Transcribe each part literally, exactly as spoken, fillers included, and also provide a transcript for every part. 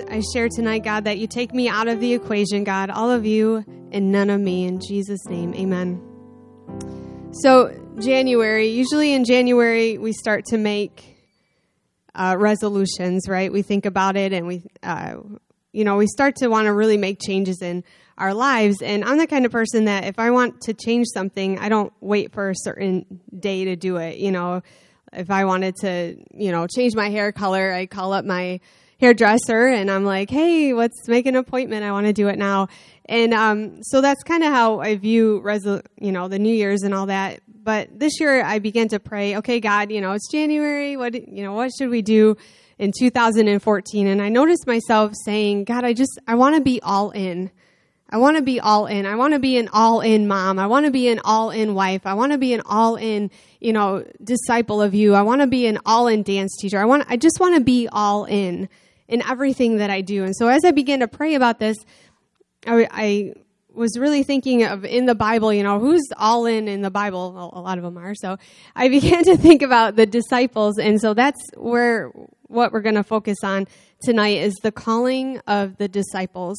I share tonight, God, that you take me out of the equation, God, all of you and none of me. In Jesus' name, amen. So January, usually in January, we start to make uh, resolutions, right? We think about it and we, uh, you know, we start to want to really make changes in our lives. And I'm the kind of person that if I want to change something, I don't wait for a certain day to do it. You know, if I wanted to, you know, change my hair color, I call up my hairdresser and I'm like, hey, let's make an appointment. I want to do it now. And um, so that's kind of how I view, resol- you know, the New Year's and all that. But this year I began to pray, okay, God, you know, it's January. What, you know, what should we do in two thousand fourteen? And I noticed myself saying, God, I just, I want to be all in. I want to be all in. I want to be an all-in mom. I want to be an all-in wife. I want to be an all-in, you know, disciple of you. I want to be an all-in dance teacher. I want, I just want to be all in, in everything that I do. And so as I began to pray about this, I, I was really thinking of in the Bible, you know, who's all in in the Bible? Well, a lot of them are. So I began to think about the disciples. And so that's where, what we're going to focus on tonight is the calling of the disciples.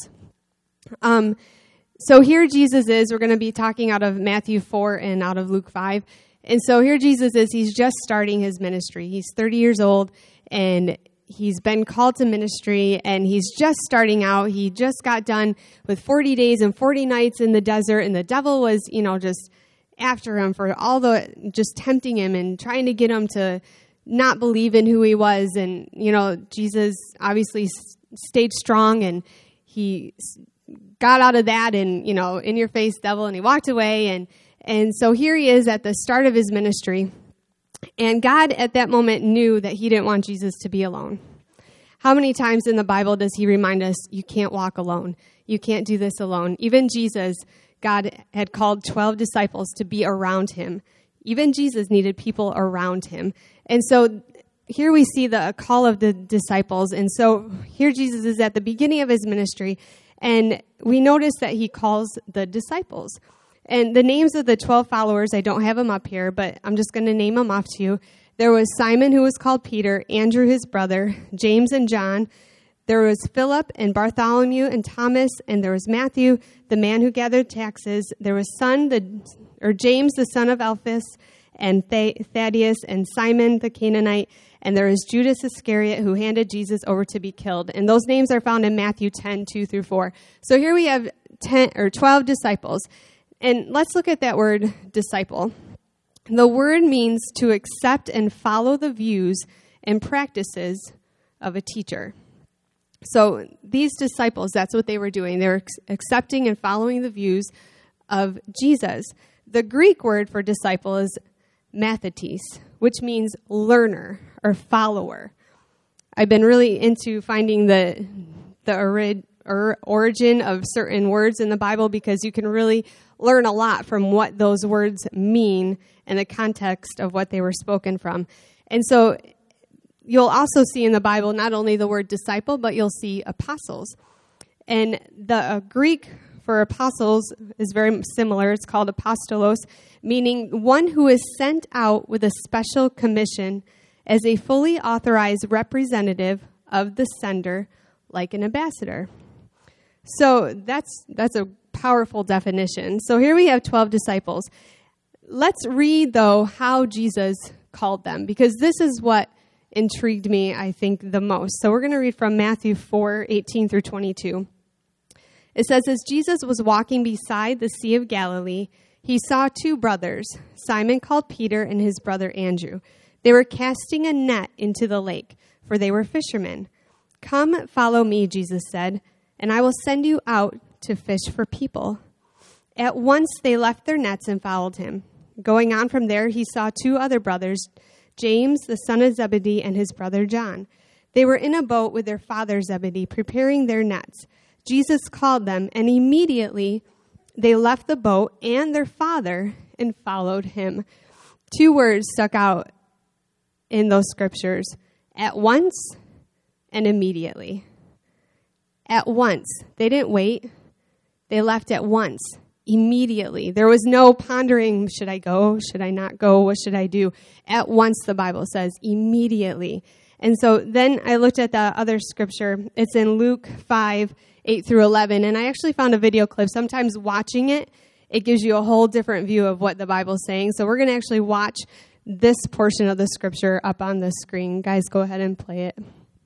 Um, so here Jesus is, we're going to be talking out of Matthew four and out of Luke five. And so here Jesus is, he's just starting his ministry. He's thirty years old and he's been called to ministry and he's just starting out. He just got done with forty days and forty nights in the desert, and the devil was, you know, just after him for all the, just tempting him and trying to get him to not believe in who he was. And, you know, Jesus obviously stayed strong and he got out of that and, you know, in your face, devil, and he walked away. And, and so here he is at the start of his ministry. And God at that moment knew that he didn't want Jesus to be alone. How many times in the Bible does he remind us, you can't walk alone. You can't do this alone. Even Jesus, God had called twelve disciples to be around him. Even Jesus needed people around him. And so here we see the call of the disciples. And so here Jesus is at the beginning of his ministry. And we notice that he calls the disciples. And the names of the twelve followers, I don't have them up here, but I'm just going to name them off to you. There was Simon, who was called Peter, Andrew, his brother, James and John. There was Philip and Bartholomew and Thomas, and there was Matthew, the man who gathered taxes. There was son, the or James, the son of Alphaeus, and Thaddeus, and Simon, the Canaanite. And there is Judas Iscariot, who handed Jesus over to be killed. And those names are found in Matthew ten, two through four. So here we have ten or twelve disciples. And let's look at that word disciple. The word means to accept and follow the views and practices of a teacher. So these disciples, that's what they were doing. They were accepting and following the views of Jesus. The Greek word for disciple is mathetes, which means learner or follower. I've been really into finding the the ori- or origin of certain words in the Bible because you can really learn a lot from what those words mean and the context of what they were spoken from. And so you'll also see in the Bible not only the word disciple, but you'll see apostles. And the uh, Greek for apostles is very similar. It's called apostolos, meaning one who is sent out with a special commission as a fully authorized representative of the sender, like an ambassador. So that's that's a powerful definition. So here we have twelve disciples. Let's read, though, how Jesus called them, because this is what intrigued me, I think, the most. So we're going to read from Matthew four, eighteen through twenty-two. It says, as Jesus was walking beside the Sea of Galilee, he saw two brothers, Simon called Peter and his brother Andrew. They were casting a net into the lake, for they were fishermen. Come, follow me, Jesus said, and I will send you out to fish for people. At once they left their nets and followed him. Going on from there, he saw two other brothers, James, the son of Zebedee, and his brother John. They were in a boat with their father Zebedee, preparing their nets. Jesus called them, and immediately they left the boat and their father and followed him. Two words stuck out in those scriptures: at once and immediately. At once. They didn't wait. They left at once, immediately. There was no pondering, should I go? Should I not go? What should I do? At once, the Bible says, immediately. And so then I looked at the other scripture. It's in Luke five, eight through eleven. And I actually found a video clip. Sometimes watching it, it gives you a whole different view of what the Bible's saying. So we're going to actually watch this portion of the scripture up on the screen. Guys, go ahead and play it.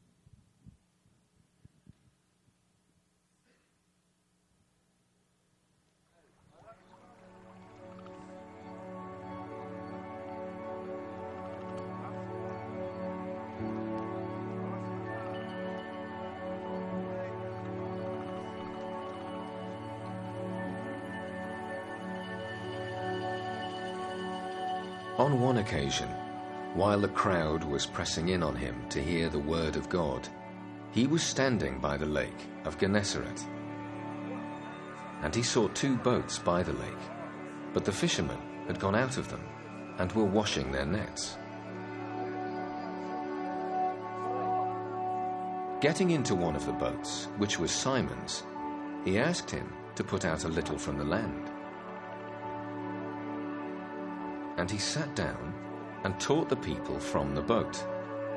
On one occasion, while the crowd was pressing in on him to hear the word of God, he was standing by the lake of Gennesaret. And he saw two boats by the lake, but the fishermen had gone out of them and were washing their nets. Getting into one of the boats, which was Simon's, he asked him to put out a little from the land. And he sat down and taught the people from the boat.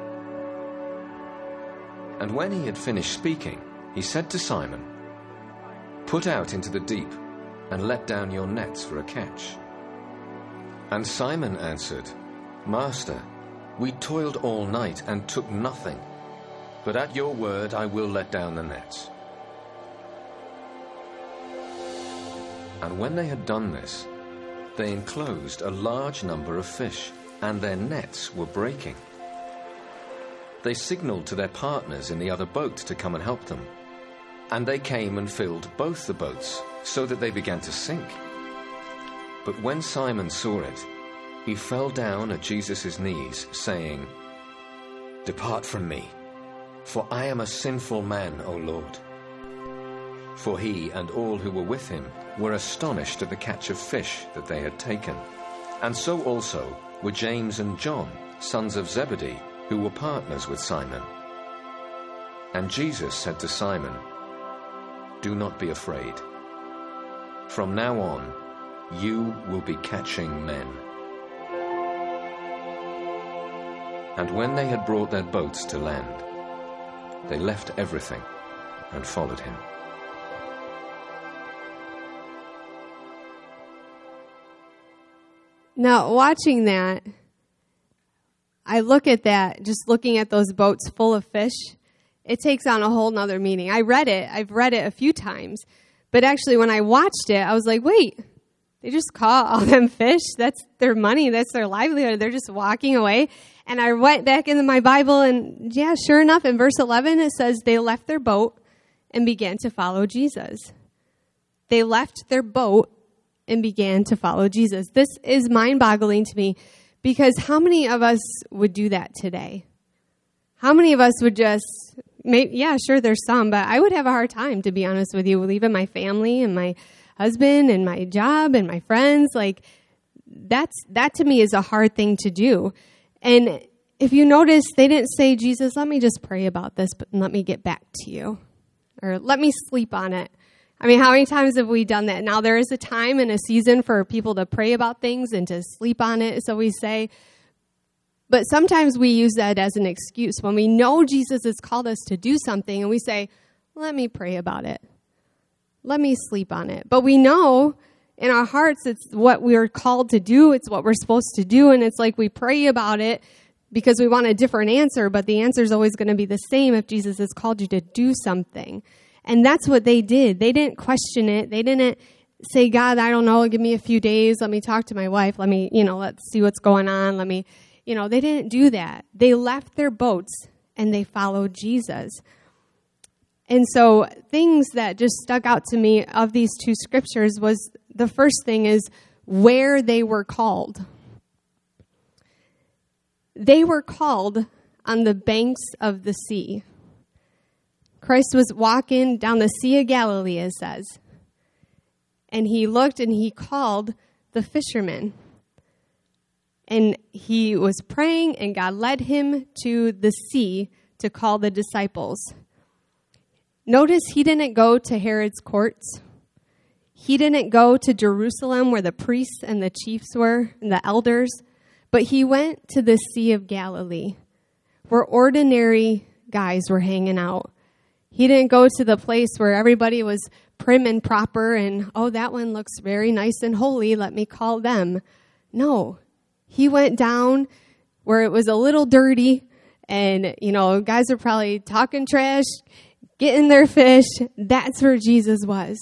And when he had finished speaking, he said to Simon, "Put out into the deep and let down your nets for a catch." And Simon answered, "Master, we toiled all night and took nothing, but at your word I will let down the nets." And when they had done this, they enclosed a large number of fish, and their nets were breaking. They signaled to their partners in the other boat to come and help them, and they came and filled both the boats, so that they began to sink. But when Simon saw it, he fell down at Jesus' knees, saying, "Depart from me, for I am a sinful man, O Lord." For he and all who were with him were astonished at the catch of fish that they had taken. And so also were James and John, sons of Zebedee, who were partners with Simon. And Jesus said to Simon, "Do not be afraid. From now on, you will be catching men." And when they had brought their boats to land, they left everything and followed him. Now, watching that, I look at that, just looking at those boats full of fish, it takes on a whole nother meaning. I read it, I've read it a few times, but actually when I watched it, I was like, wait, they just caught all them fish? That's their money, that's their livelihood, they're just walking away. And I went back into my Bible, and yeah, sure enough, in verse eleven, it says they left their boat and began to follow Jesus. They left their boat and began to follow Jesus. This is mind-boggling to me, because how many of us would do that today? How many of us would just, maybe, yeah, sure, there's some, but I would have a hard time, to be honest with you, leaving my family and my husband and my job and my friends. Like, that's that to me is a hard thing to do. And if you notice, they didn't say, "Jesus, let me just pray about this, but let me get back to you," or "Let me sleep on it." I mean, how many times have we done that? Now, there is a time and a season for people to pray about things and to sleep on it, so we say. But sometimes we use that as an excuse when we know Jesus has called us to do something, and we say, "Let me pray about it. Let me sleep on it." But we know in our hearts it's what we're called to do. It's what we're supposed to do, and it's like we pray about it because we want a different answer, but the answer is always going to be the same if Jesus has called you to do something. And that's what they did. They didn't question it. They didn't say, "God, I don't know, give me a few days. Let me talk to my wife. Let me, you know, let's see what's going on. Let me," you know, they didn't do that. They left their boats and they followed Jesus. And so things that just stuck out to me of these two scriptures was, the first thing is where they were called. They were called on the banks of the sea. Christ was walking down the Sea of Galilee, it says. And he looked and he called the fishermen. And he was praying, and God led him to the sea to call the disciples. Notice he didn't go to Herod's courts. He didn't go to Jerusalem where the priests and the chiefs were and the elders. But he went to the Sea of Galilee, where ordinary guys were hanging out. He didn't go to the place where everybody was prim and proper and, oh, that one looks very nice and holy, let me call them. No, he went down where it was a little dirty and, you know, guys are probably talking trash, getting their fish. That's where Jesus was.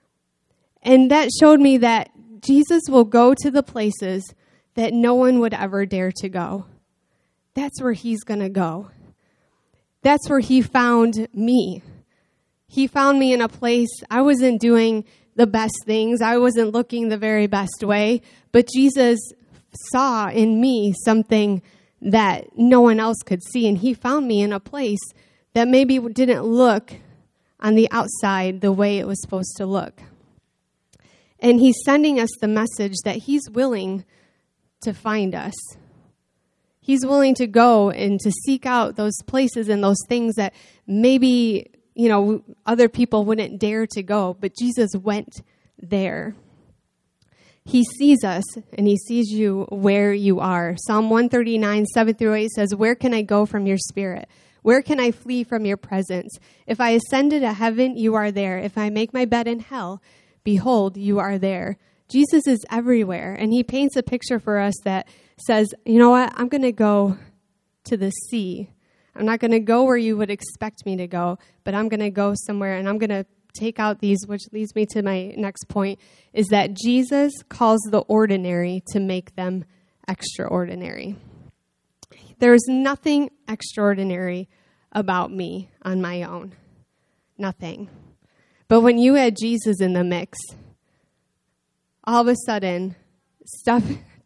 And that showed me that Jesus will go to the places that no one would ever dare to go. That's where he's going to go. That's where he found me. He found me in a place I wasn't doing the best things. I wasn't looking the very best way. But Jesus saw in me something that no one else could see. And he found me in a place that maybe didn't look on the outside the way it was supposed to look. And he's sending us the message that he's willing to find us. He's willing to go and to seek out those places and those things that maybe, you know, other people wouldn't dare to go, but Jesus went there. He sees us and he sees you where you are. Psalm one thirty-nine, seven through eight says, "Where can I go from your spirit? Where can I flee from your presence? If I ascend to heaven, you are there. If I make my bed in hell, behold, you are there." Jesus is everywhere, and he paints a picture for us that says, you know what, I'm going to go to the sea. I'm not going to go where you would expect me to go, but I'm going to go somewhere, and I'm going to take out these, which leads me to my next point, is that Jesus calls the ordinary to make them extraordinary. There's nothing extraordinary about me on my own. Nothing. But when you add Jesus in the mix, all of a sudden, stuff,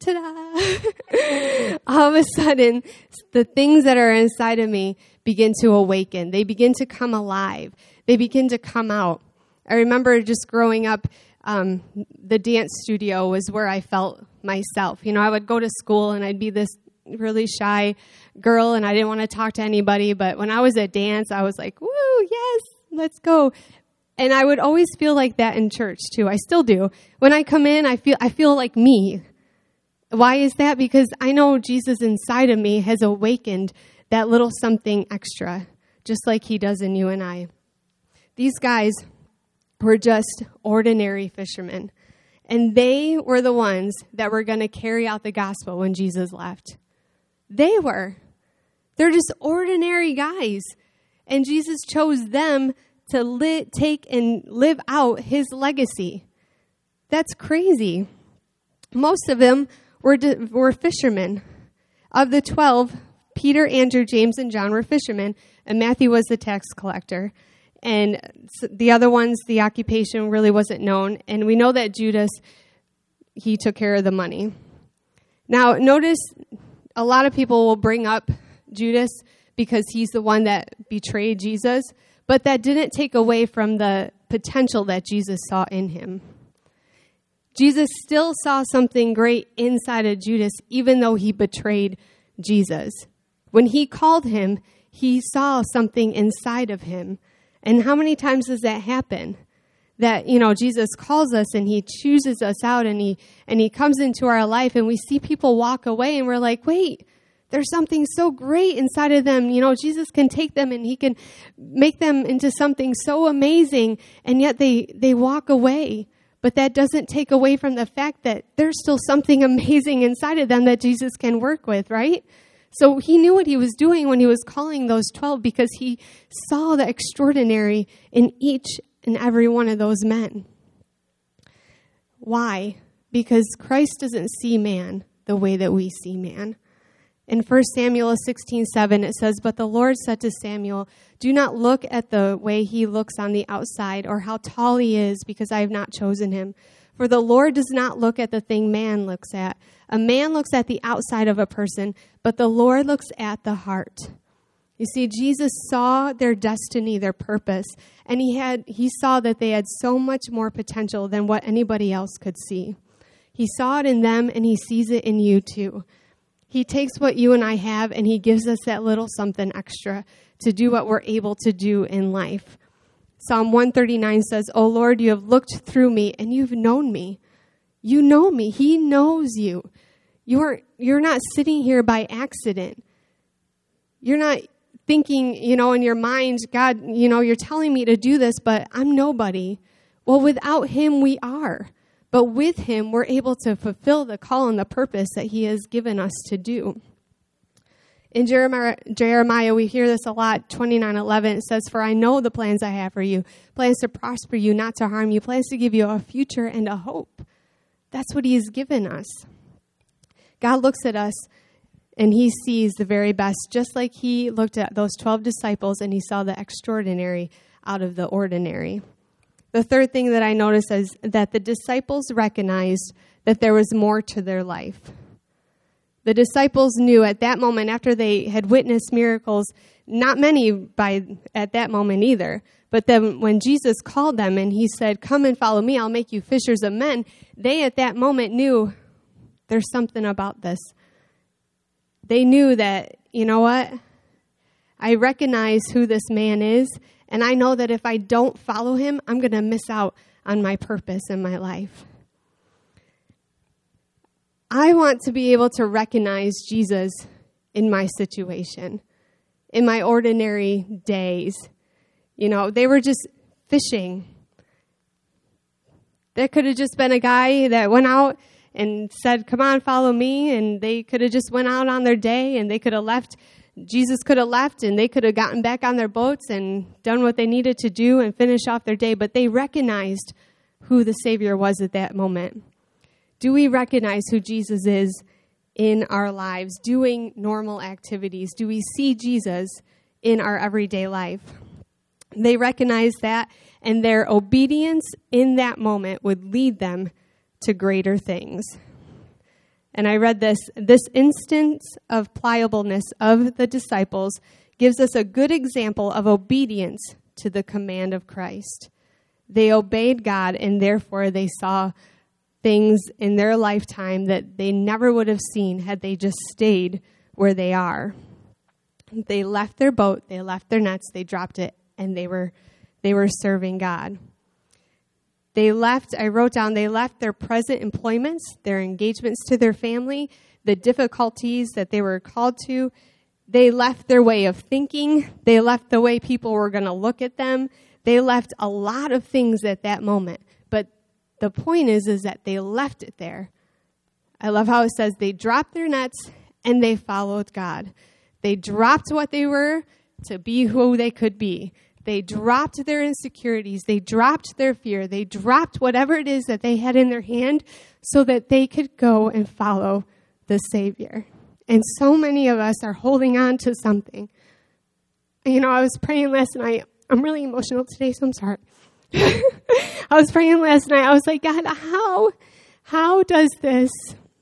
ta-da! all of a sudden, the things that are inside of me begin to awaken. They begin to come alive. They begin to come out. I remember just growing up, um, the dance studio was where I felt myself. You know, I would go to school and I'd be this really shy girl and I didn't want to talk to anybody. But when I was at dance, I was like, woo, yes, let's go. And I would always feel like that in church too. I still do. When I come in, I feel I feel like me. Why is that? Because I know Jesus inside of me has awakened that little something extra, just like he does in you and I. These guys were just ordinary fishermen. And they were the ones that were going to carry out the gospel when Jesus left. They were. They're just ordinary guys. And Jesus chose them to li- take and live out his legacy. That's crazy. Most of them were di- were fishermen. Of the twelve, Peter, Andrew, James, and John were fishermen, and Matthew was the tax collector. And the other ones, the occupation really wasn't known. And we know that Judas, he took care of the money. Now, notice a lot of people will bring up Judas because he's the one that betrayed Jesus. But that didn't take away from the potential that Jesus saw in him. Jesus still saw something great inside of Judas, even though he betrayed Jesus. When he called him, he saw something inside of him. And how many times does that happen? That, you know, Jesus calls us and he chooses us out and he and he comes into our life and we see people walk away and we're like, wait, there's something so great inside of them. You know, Jesus can take them and he can make them into something so amazing, and yet they, they walk away. But that doesn't take away from the fact that there's still something amazing inside of them that Jesus can work with, right? So he knew what he was doing when he was calling those twelve, because he saw the extraordinary in each and every one of those men. Why? Because Christ doesn't see man the way that we see man. In First Samuel sixteen seven, it says, "But the Lord said to Samuel, do not look at the way he looks on the outside or how tall he is, because I have not chosen him. For the Lord does not look at the thing man looks at. A man looks at the outside of a person, but the Lord looks at the heart." You see, Jesus saw their destiny, their purpose, and he had he saw that they had so much more potential than what anybody else could see. He saw it in them, and he sees it in you too. He takes what you and I have, and he gives us that little something extra to do what we're able to do in life. Psalm one thirty-nine says, "O Lord, you have looked through me, and you've known me." You know me. He knows you. You're, you're not sitting here by accident. You're not thinking, you know, in your mind, God, you know, you're telling me to do this, but I'm nobody. Well, without him, we are. But with him, we're able to fulfill the call and the purpose that he has given us to do. In Jeremiah, Jeremiah, we hear this a lot, twenty-nine eleven, it says, "For I know the plans I have for you, plans to prosper you, not to harm you, plans to give you a future and a hope." That's what he has given us. God looks at us and he sees the very best, just like he looked at those twelve disciples and he saw the extraordinary out of the ordinary. The third thing that I noticed is that the disciples recognized that there was more to their life. The disciples knew at that moment, after they had witnessed miracles, not many by at that moment either, but then when Jesus called them and he said, "Come and follow me, I'll make you fishers of men," they at that moment knew there's something about this. They knew that, you know what? I recognize who this man is, and I know that if I don't follow him, I'm going to miss out on my purpose in my life. I want to be able to recognize Jesus in my situation, in my ordinary days. You know, they were just fishing. There could have just been a guy that went out and said, "Come on, follow me," and they could have just went out on their day, and they could have left. Jesus could have left, and they could have gotten back on their boats and done what they needed to do and finish off their day, but they recognized who the Savior was at that moment. Do we recognize who Jesus is in our lives, doing normal activities? Do we see Jesus in our everyday life? They recognized that, and their obedience in that moment would lead them to greater things. And I read this, this instance of pliableness of the disciples gives us a good example of obedience to the command of Christ. They obeyed God, and therefore they saw things in their lifetime that they never would have seen had they just stayed where they are. They left their boat, they left their nets, they dropped it, and they were they were serving God. They left, I wrote down, they left their present employments, their engagements to their family, the difficulties that they were called to. They left their way of thinking. They left the way people were going to look at them. They left a lot of things at that moment. But the point is, is that they left it there. I love how it says they dropped their nets and they followed God. They dropped what they were to be who they could be. They dropped their insecurities. They dropped their fear. They dropped whatever it is that they had in their hand so that they could go and follow the Savior. And so many of us are holding on to something. You know, I was praying last night. I'm really emotional today, so I'm sorry. I was praying last night. I was like, God, how, how does this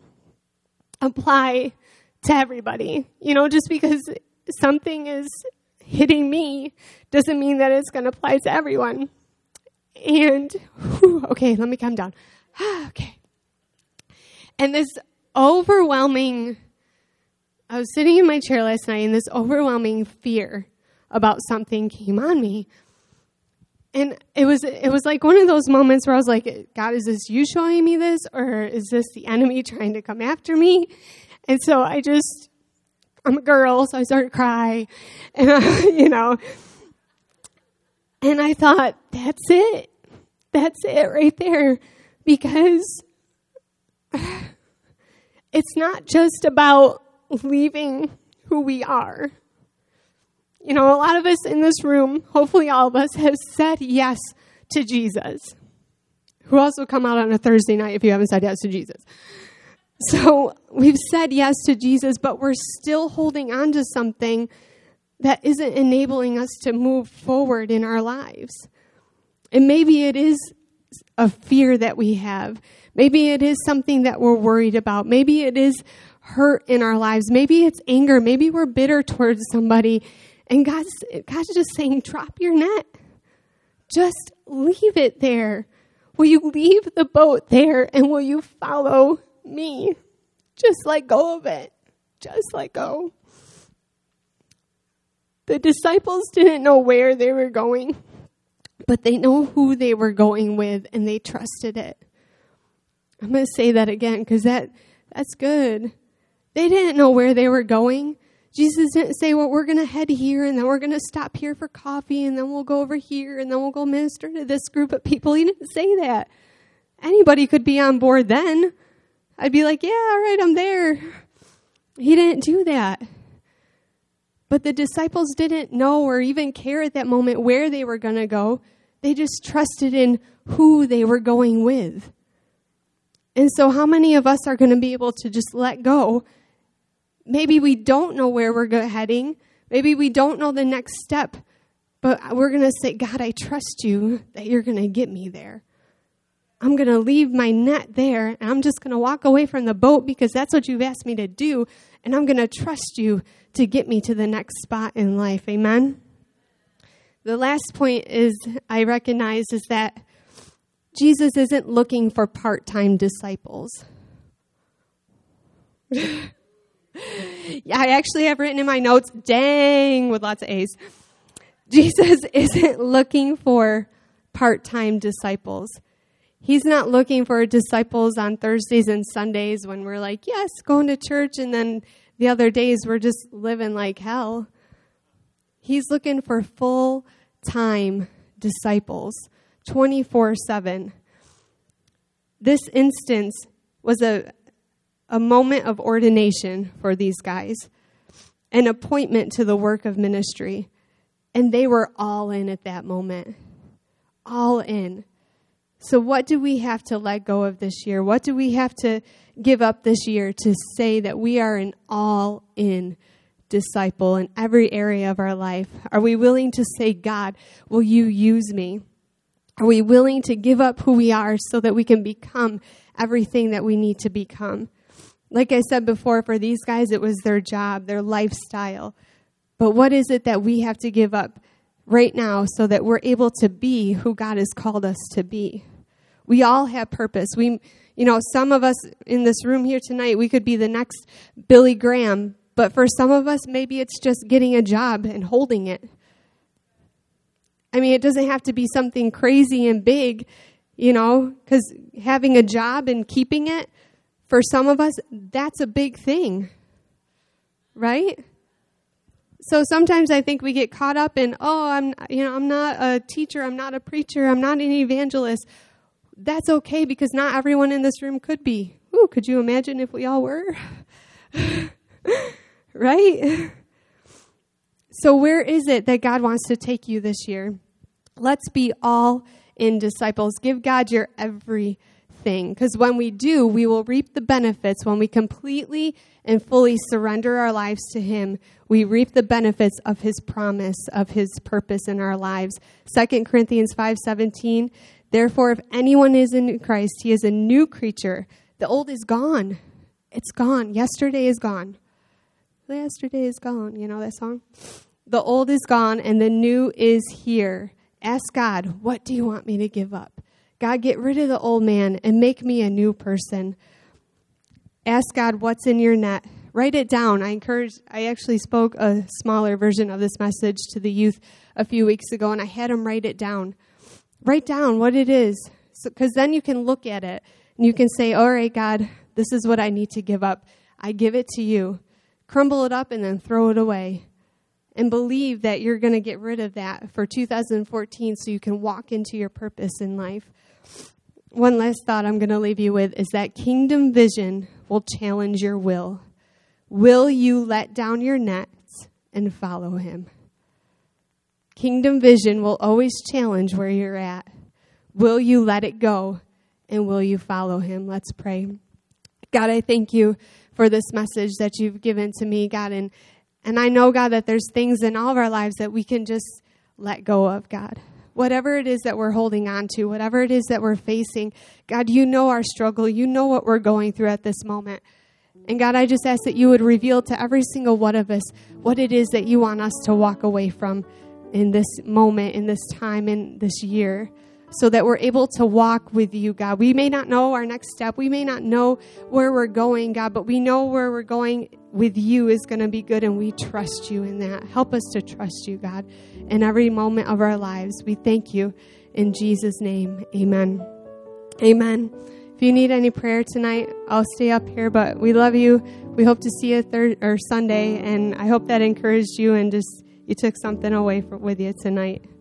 apply to everybody? You know, just because something is hitting me doesn't mean that it's going to apply to everyone. And, whew, okay, let me calm down. Okay. And this overwhelming, I was sitting in my chair last night, and this overwhelming fear about something came on me. And it was it was like one of those moments where I was like, God, is this you showing me this, or is this the enemy trying to come after me? And so I just, I'm a girl, so I started to cry, and I, you know, and I thought, that's it. That's it right there, because it's not just about leaving who we are. You know, a lot of us in this room, hopefully all of us, have said yes to Jesus. Who else will come out on a Thursday night if you haven't said yes to Jesus? So we've said yes to Jesus, but we're still holding on to something that isn't enabling us to move forward in our lives. And maybe it is a fear that we have. Maybe it is something that we're worried about. Maybe it is hurt in our lives. Maybe it's anger. Maybe we're bitter towards somebody. And God's, God's just saying, drop your net. Just leave it there. Will you leave the boat there, and will you follow me? Just let go of it. Just let go. The disciples didn't know where they were going, but they know who they were going with, and they trusted it. I'm going to say that again because that, that's good. They didn't know where they were going. Jesus didn't say, well, we're going to head here, and then we're going to stop here for coffee, and then we'll go over here, and then we'll go minister to this group of people. He didn't say that. Anybody could be on board then. I'd be like, yeah, all right, I'm there. He didn't do that. But the disciples didn't know or even care at that moment where they were going to go. They just trusted in who they were going with. And so how many of us are going to be able to just let go? Maybe we don't know where we're heading. Maybe we don't know the next step. But we're going to say, God, I trust you that you're going to get me there. I'm going to leave my net there, and I'm just going to walk away from the boat because that's what you've asked me to do, and I'm going to trust you to get me to the next spot in life. Amen? The last point is I recognize is that Jesus isn't looking for part-time disciples. Yeah, I actually have written in my notes, dang, with lots of A's. Jesus isn't looking for part-time disciples. He's not looking for disciples on Thursdays and Sundays when we're like, yes, going to church, and then the other days we're just living like hell. He's looking for full-time disciples, twenty-four seven. This instance was a, a moment of ordination for these guys, an appointment to the work of ministry, and they were all in at that moment, all in. So what do we have to let go of this year? What do we have to give up this year to say that we are an all-in disciple in every area of our life? Are we willing to say, God, will you use me? Are we willing to give up who we are so that we can become everything that we need to become? Like I said before, for these guys, it was their job, their lifestyle. But what is it that we have to give up right now so that we're able to be who God has called us to be? We all have purpose. We, you know, some of us in this room here tonight, we could be the next Billy Graham, but for some of us, maybe it's just getting a job and holding it. I mean, it doesn't have to be something crazy and big, you know, because having a job and keeping it, for some of us, that's a big thing, right? So sometimes I think we get caught up in, oh, I'm, you know, I'm not a teacher, I'm not a preacher, I'm not an evangelist. That's okay because not everyone in this room could be. Ooh, could you imagine if we all were? Right? So where is it that God wants to take you this year? Let's be all in disciples. Give God your everything, because when we do, we will reap the benefits. When we completely and fully surrender our lives to Him, we reap the benefits of His promise, of His purpose in our lives. Second Corinthians five seventeen, therefore, if anyone is in Christ, he is a new creature. The old is gone. It's gone. Yesterday is gone. Yesterday is gone. You know that song? The old is gone and the new is here. Ask God, what do you want me to give up? God, get rid of the old man and make me a new person. Ask God, what's in your net? Write it down. I encourage, I actually spoke a smaller version of this message to the youth a few weeks ago, and I had them write it down. Write down what it is, because so, then you can look at it, and you can say, all right, God, this is what I need to give up. I give it to you. Crumble it up and then throw it away. And believe that you're going to get rid of that for two thousand fourteen so you can walk into your purpose in life. One last thought I'm going to leave you with is that kingdom vision will challenge your will. Will you let down your nets and follow Him? Kingdom vision will always challenge where you're at. Will you let it go and will you follow Him? Let's pray. God, I thank you for this message that you've given to me, God, and And I know, God, that there's things in all of our lives that we can just let go of, God. Whatever it is that we're holding on to, whatever it is that we're facing, God, you know our struggle. You know what we're going through at this moment. And God, I just ask that you would reveal to every single one of us what it is that you want us to walk away from in this moment, in this time, in this year, so that we're able to walk with you, God. We may not know our next step. We may not know where we're going, God, but we know where we're going with you is going to be good, and we trust you in that. Help us to trust you, God, in every moment of our lives. We thank you in Jesus' name. Amen. Amen. If you need any prayer tonight, I'll stay up here, but we love you. We hope to see you third or Sunday, and I hope that encouraged you and just you took something away for, with you tonight.